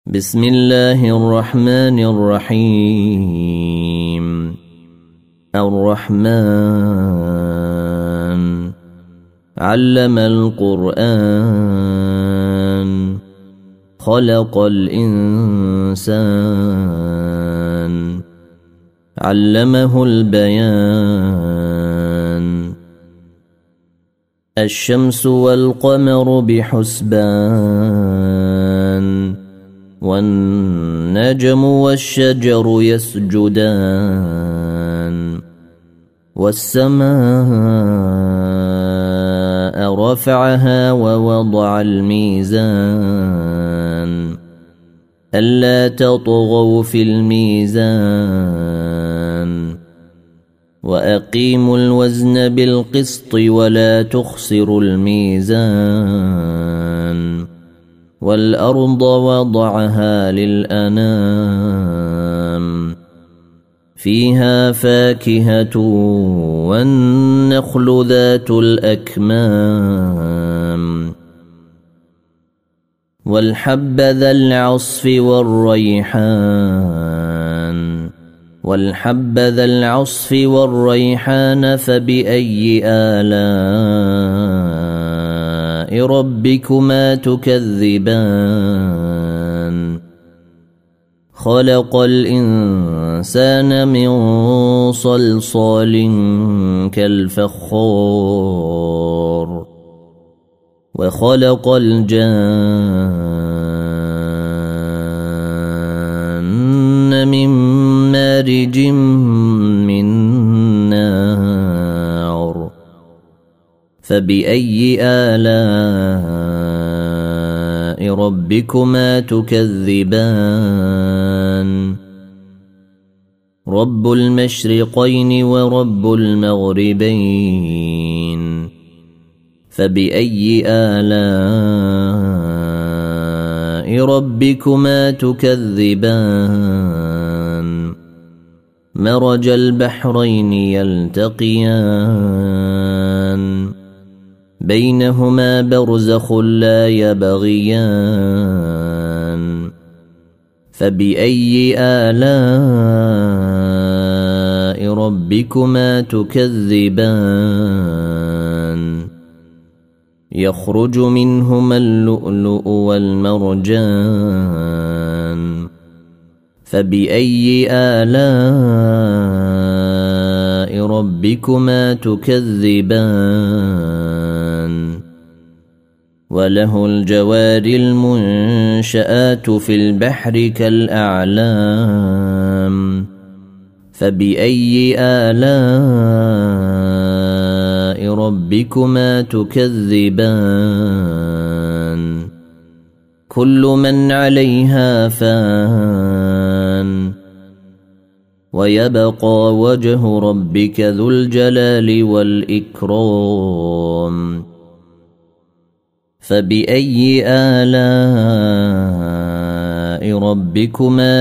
بسم الله الرحمن الرحيم. الرحمن علم القرآن خلق الإنسان علمه البيان. الشمس والقمر بحسبان والنجم والشجر يسجدان والسماء رفعها ووضع الميزان ألا تطغوا في الميزان وأقيموا الوزن بالقسط ولا تخسروا الميزان والأرض وضعها للأنام فيها فاكهة والنخل ذات الأكمام والحب ذا العصف والريحان فبأي آلاء ربكما تكذبان. خلق الإنسان من صلصال كالفخار وخلق الجان من مارج من نار فبأي آلاء ربكما تكذبان. رب المشرقين ورب المغربين فبأي آلاء ربكما تكذبان. مرج البحرين يلتقيان بينهما برزخ لا يبغيان فبأي آلاء ربكما تكذبان. يخرج منهما اللؤلؤ والمرجان فبأي آلاء ربكما تكذبان. وله الجوار المنشآت في البحر كالأعلام فبأي آلاء ربكما تكذبان. كل من عليها فان ويبقى وجه ربك ذو الجلال والإكرام فبأي آلاء ربكما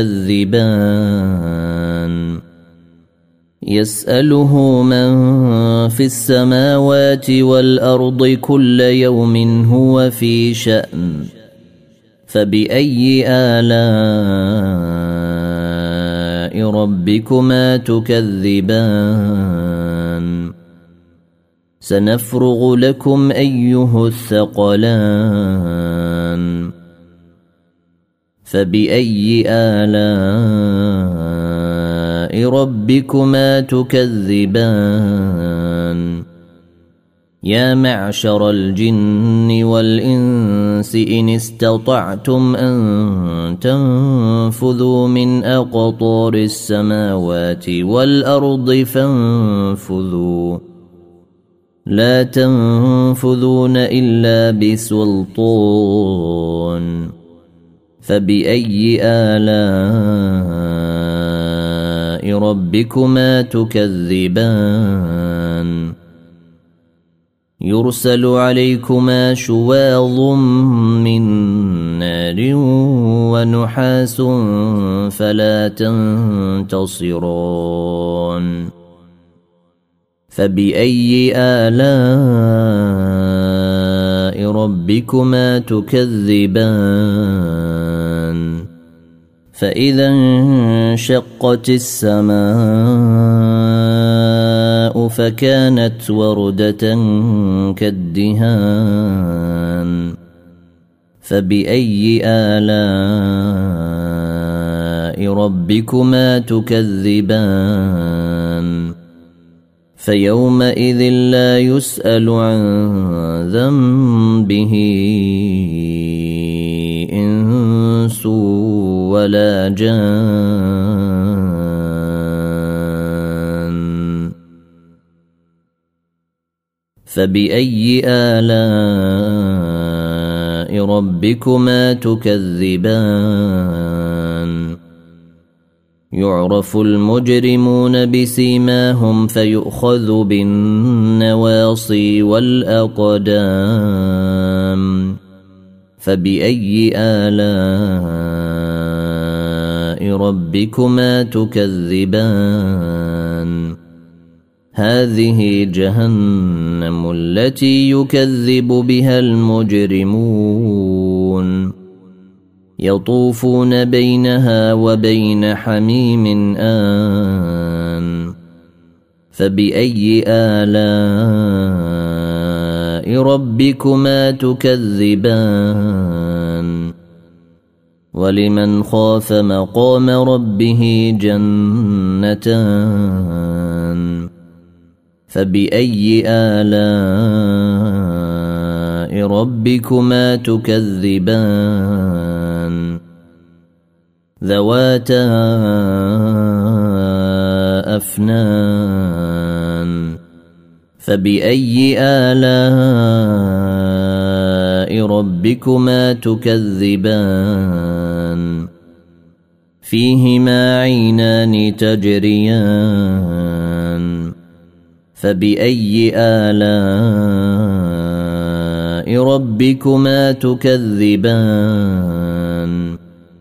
تكذبان. يسأله من في السماوات والأرض كل يوم هو في شأن فبأي آلاء ربكما تكذبان. سنفرغ لكم أيها الثقلان فبأي آلاء ربكما تكذبان. يا معشر الجن والإنس إن استطعتم أن تنفذوا من أقطار السماوات والأرض فانفذوا لا تنفذون إلا بسلطان فبأي آلاء ربكما تكذبان. يرسل عليكما شواظ من نار ونحاس فلا تنتصران فبأي آلاء ربكما تكذبان. فإذا انشقت السماء فكانت وردة كالدهان فبأي آلاء ربكما تكذبان فيومئذ لا يسأل عن ذنبه إنس ولا جان فبأي آلاء ربكما تكذبان يعرف المجرمون بسيماهم فيؤخذ بالنواصي والأقدام فبأي آلاء ربكما تكذبان هذه جهنم التي يكذب بها المجرمون يطوفون بينها وبين حميم آن فبأي آلاء ربكما تكذبان ولمن خاف مقام ربه جنتان فبأي آلاء ربكما تكذبان ذواتا أفنان فبأي آلاء ربكما تكذبان فيهما عينان تجريان فبأي آلاء ربكما تكذبان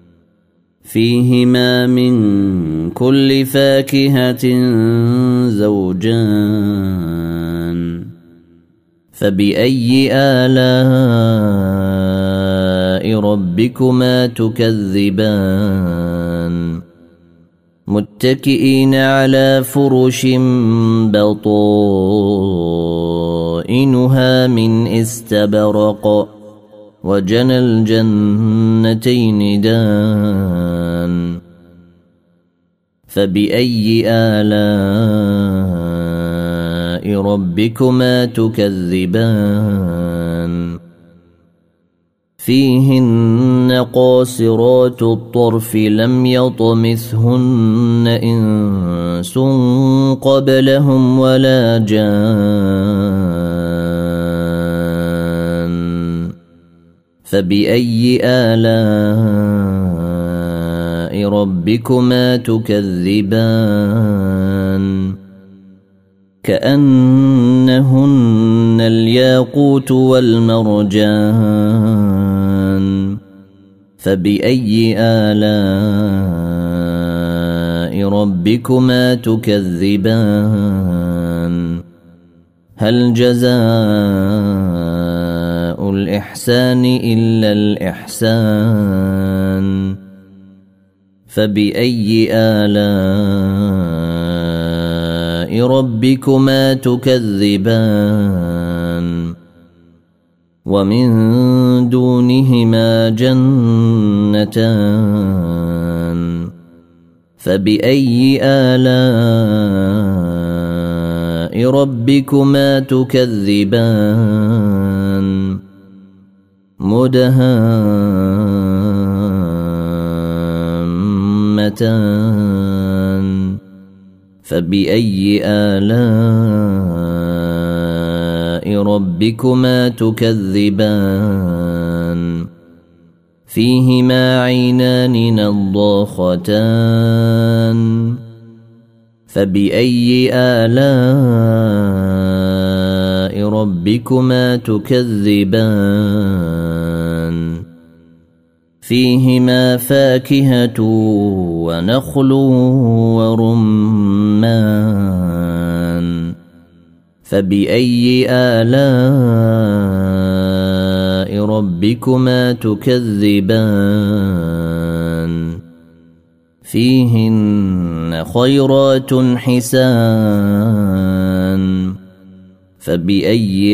فيهما من كل فاكهة زوجان فبأي آلاء ربكما تكذبان متكئين على فرش بطائنها من استبرق وجنى الجنتين دان فبأي آلاء ربكما تكذبان فيهن قاصرات الطرف لم يطمثهن إنس قبلهم ولا جان فبأي آلاء ربكما تكذبان كأنهن الياقوت والمرجان فبأي آلاء ربكما تكذبان هل جزاء الإحسان إلا الإحسان فبأي آلاء ربكما تكذبان ومن دونهما جنتان فبأي آلاء ربكما تكذبان مدهامتان فبأي آلاء ربكما تكذبان فيهما عينان نضاختان فبأي آلاء ربكما تكذبان فيهما فاكهة ونخل ورمان فبأي آلاء ربكما تكذبان فيهن خيرات حسان فبأي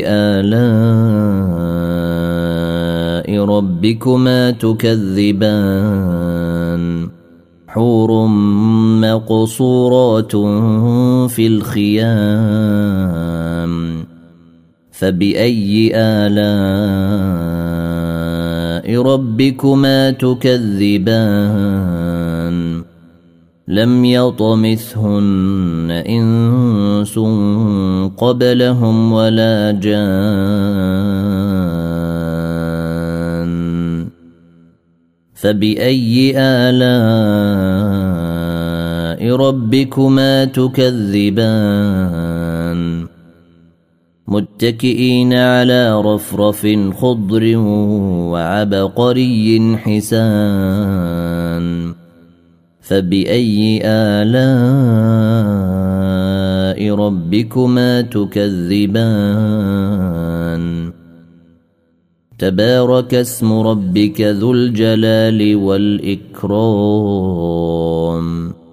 آلاء ربكما تكذبان حور مقصورات في الخيام فبأي آلاء ربكما تكذبان لم يطمثهن إنس قبلهم ولا جان فبأي آلاء ربكما تكذبان متكئين على رفرف خضر وعبقري حسان فبأي آلاء ربكما تكذبان تبارك اسم ربك ذو الجلال والإكرام